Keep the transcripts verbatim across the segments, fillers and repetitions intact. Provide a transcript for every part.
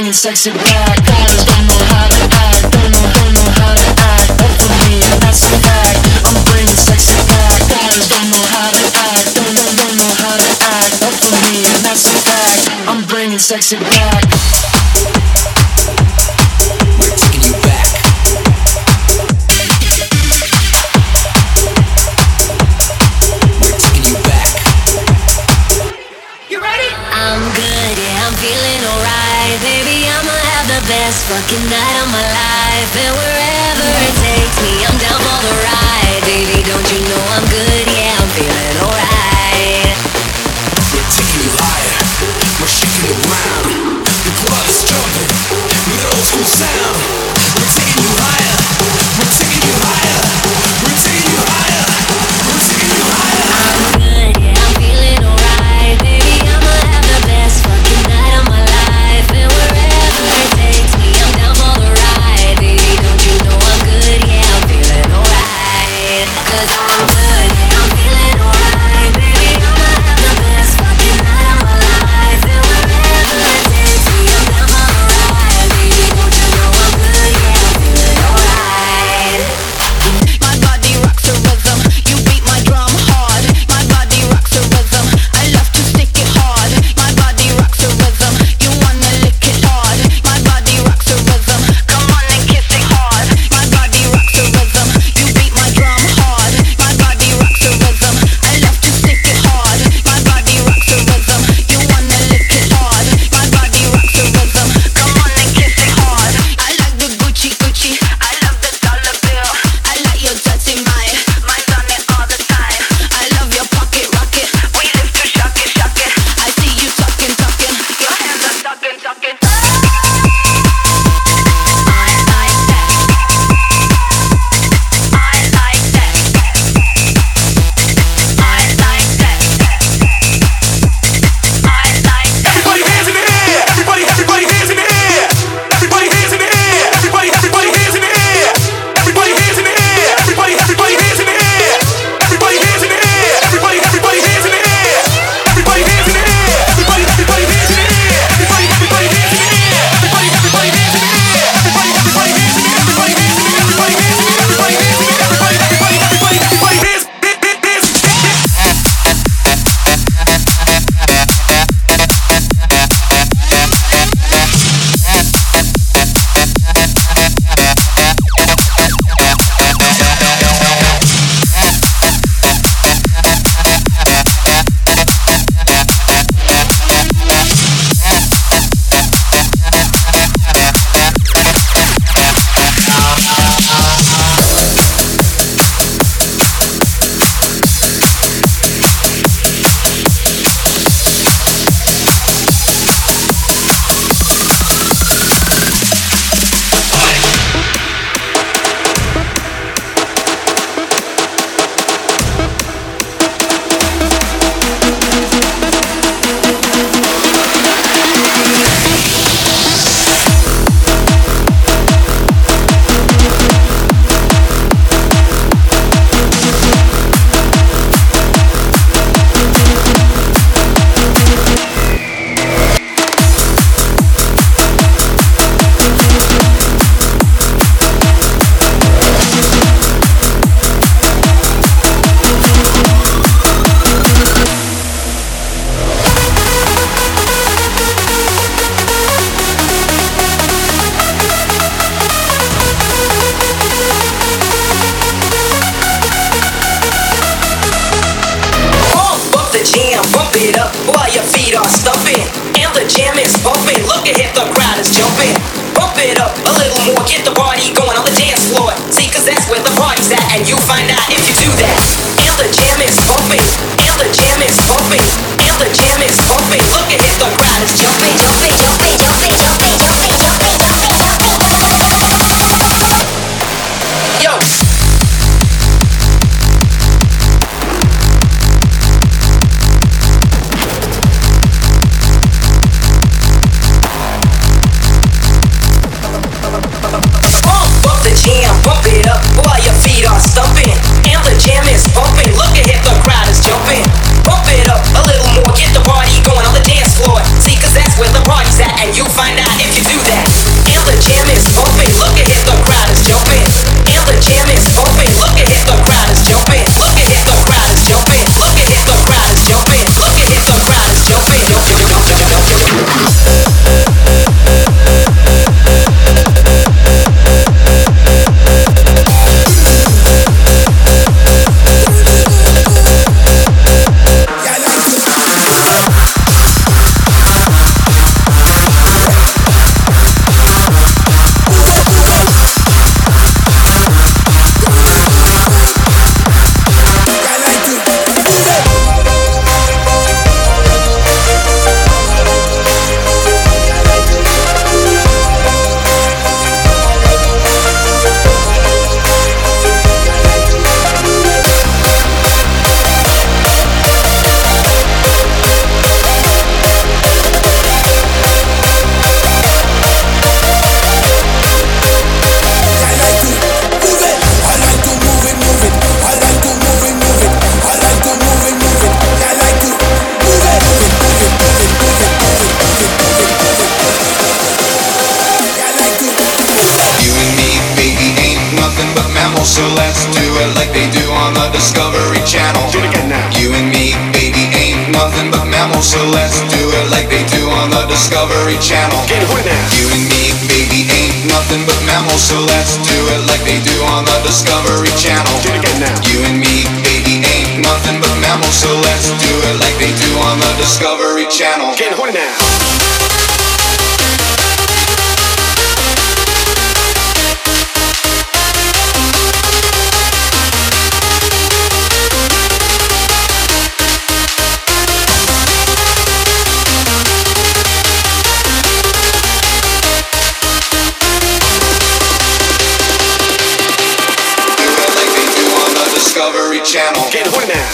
bringing sexy back. Guys don't know how to act, don't know, don't know how to act. Up for me, and that's a fact. I'm bringing sexy back. Guys don't know how to act, don't know, don't know how to act. Up for me, and that's a fact. I'm bringing sexy back. We're taking you back. We're taking you back. You ready? I'm good, yeah, I'm feeling alright. Baby, I'ma have the best fucking night of my life. And wherever it takes me, I'm down for the ride. Baby, don't you know I'm good, yeah, I'm feeling alright. We're taking you higher. We're shaking the ground. The club is jumping with old school sound. We're taking you higher. We're taking you higher. We're taking you higher. We're taking you higher. I'm good, yeah, I'm feeling alright. Baby, I'ma have the best fucking night of my life. And wherever it takes me, I'm down for the ride. Baby, don't you know I'm good, yeah, I'm feeling alright. Cause I'm good, yeah, I'm feeling alright. Baby, I'ma have the best fucking night of my life. And wherever it takes me, I'm down for the ride. Baby, don't you know I'm good, mammals, so let's do it like they do on the Discovery Channel. Do it again now. You and me, baby, ain't nothing but mammals, so let's do it like they do on the Discovery Channel. Get it now. You and me, baby, ain't nothing but mammals, so let's do it like they do on the Discovery Channel. Do it again now. You and me, baby, ain't nothing but mammals, so let's do it like they do on the Discovery Channel. Get it now. Discovery Channel. Get it now.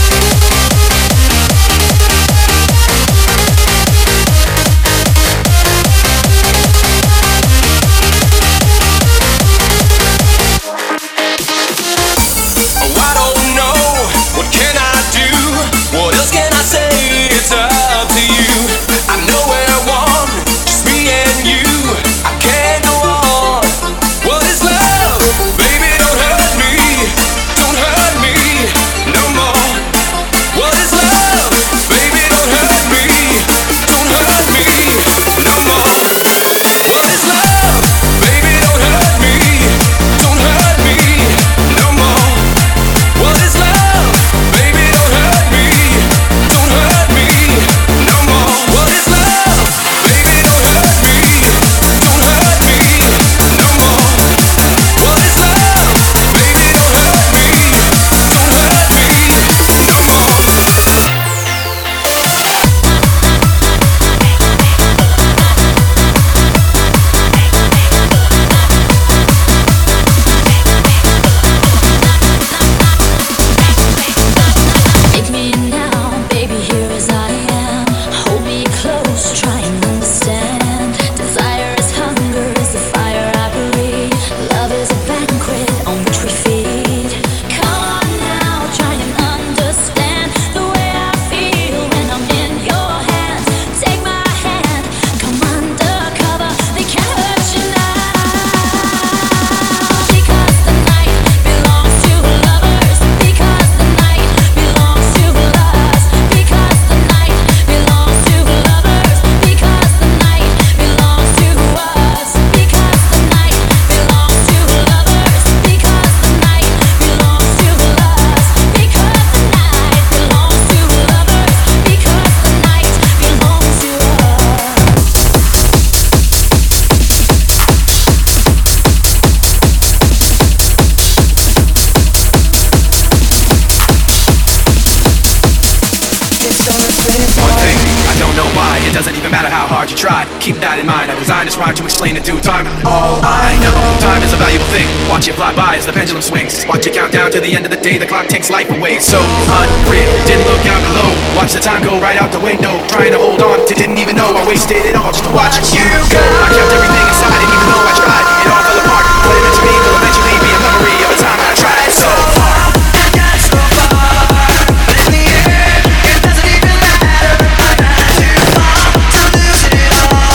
Keep that in mind, I designed this rhyme to explain in due time. All I know, time is a valuable thing. Watch it fly by as the pendulum swings. Watch it count down to the end of the day. The clock takes life away. So unreal, didn't look out below. Watch the time go right out the window. Trying to hold on to, didn't even know I wasted it all just to watch you go. I kept everything inside, and even though I tried, it all fell apart. What it meant to me will eventually be a memory of a time I tried so hard. I got so far, but in the end, it doesn't even matter. I got too far to lose it all.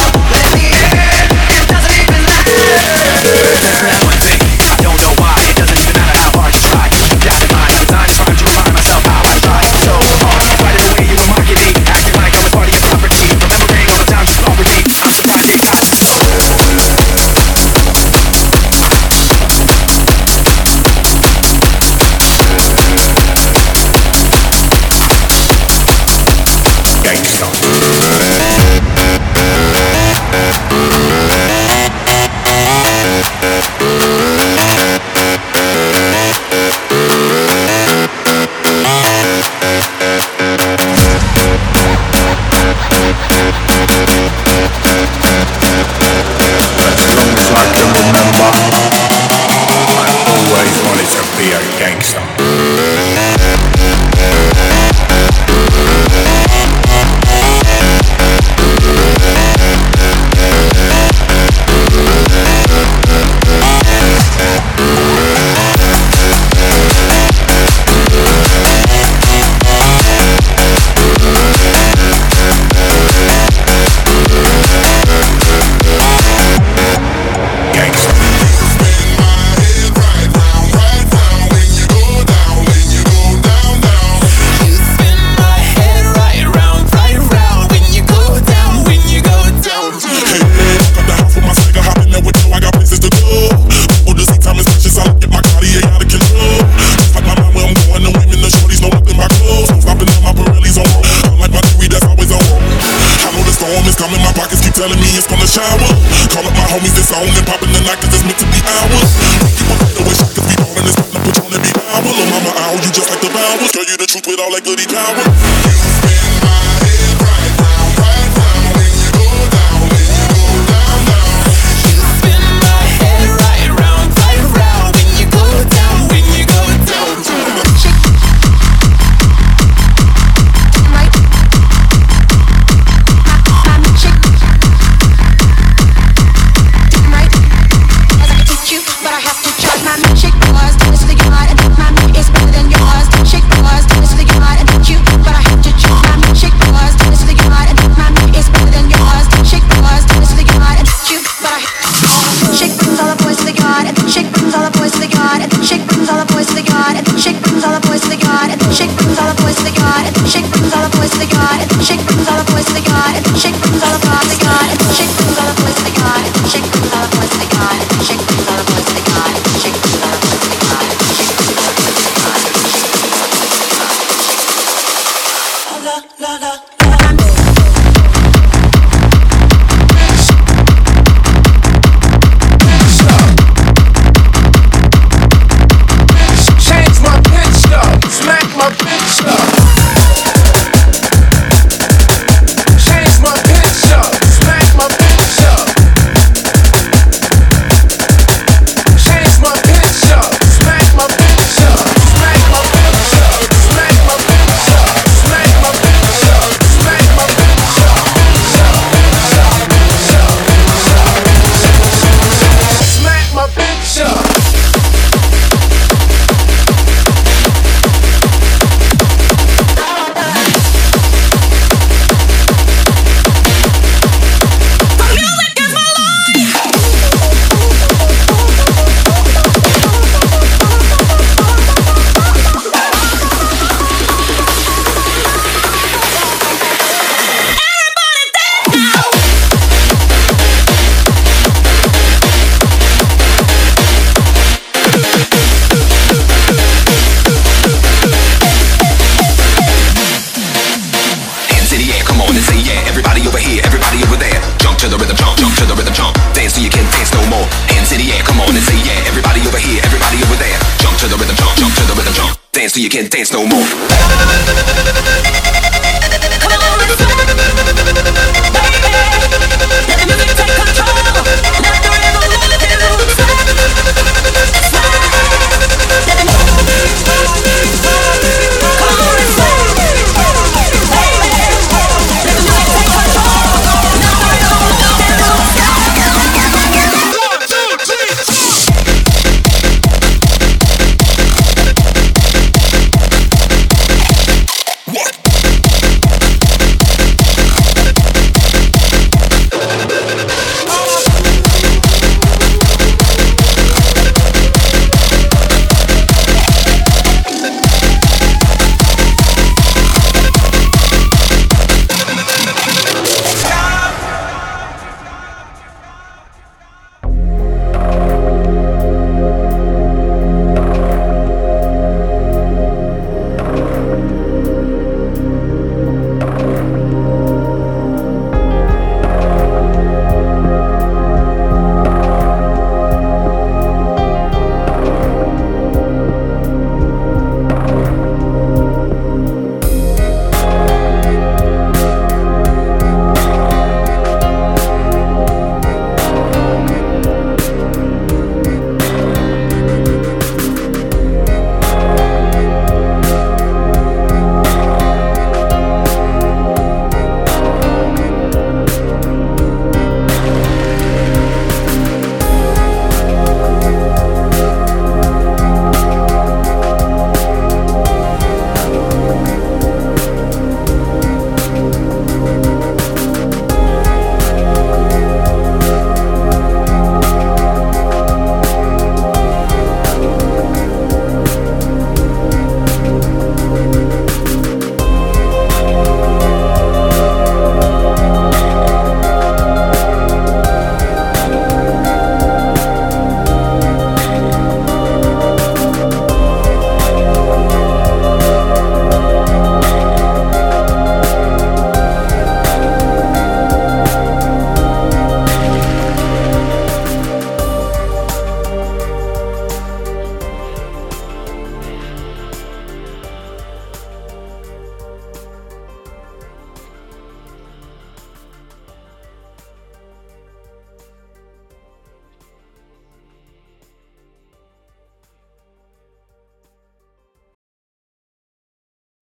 That's not one thing, I don't know why. It doesn't even matter how hard you try. Keep that in mind, I designed this rhyme to remind myself how I tried so hard. Right away you were mocking me, acting like I was part of your property. Remembering all the times you fought with me, I'm surprised I'm in my pockets, keep telling me it's gonna shower. Call up my homies, it's on and popping the night, cause it's meant to be ours. You won't the way shot, cause we ballin', it's time to put on and be power. Lil' mama, ow, you just like the powers. Girl, you the truth with all that goody power. You spin my head right round, right round. When you go down, when you go down, down. You spin my head right round, right round. When you go down, when you go down, down. Shake. Right. My, my, shake. Right. As I can teach you, but I have to try. My shake was to the yard, and my meat is better than yours. Shake was to the yard, and teach you, but I have to try. My shake was to the yard, and my meat is better than yours. Shake was to the yard, and teach you, but I shake brings all the boys to the yard, and shake brings all the boys to the yard, and shake brings all the boys to the yard, and shake brings all the boys to the yard, and shake brings all the boys to the yard, and shake brings all the boys to the yard, and shake brings all the boys to the yard, and shake brings all the boys to the yard, and shake brings all the boys to the yard, and shake brings all the boys to the yard, and shake brings all the boys to the yard, and shake brings all the boys to the yard, and shake brings all the boys to the yard, and shake la la la. Change my pitch up, smack my pitch up. Change my pitch up, smack my pitch up. Change my pitch up, smack my pitch up. Smack my pitch up, smack my pitch up. Smack my pitch up, smack my pitch up. Smack my pitch up. Hands in the air, come on and say yeah. Everybody over here, everybody over there. Jump to the rhythm, jump, jump to the rhythm, jump. Dance till you can't dance no more. Hands in the air, come on and say yeah. Everybody over here, everybody over there. Jump to the rhythm, jump, jump to the rhythm, jump. Dance till you can't dance no more.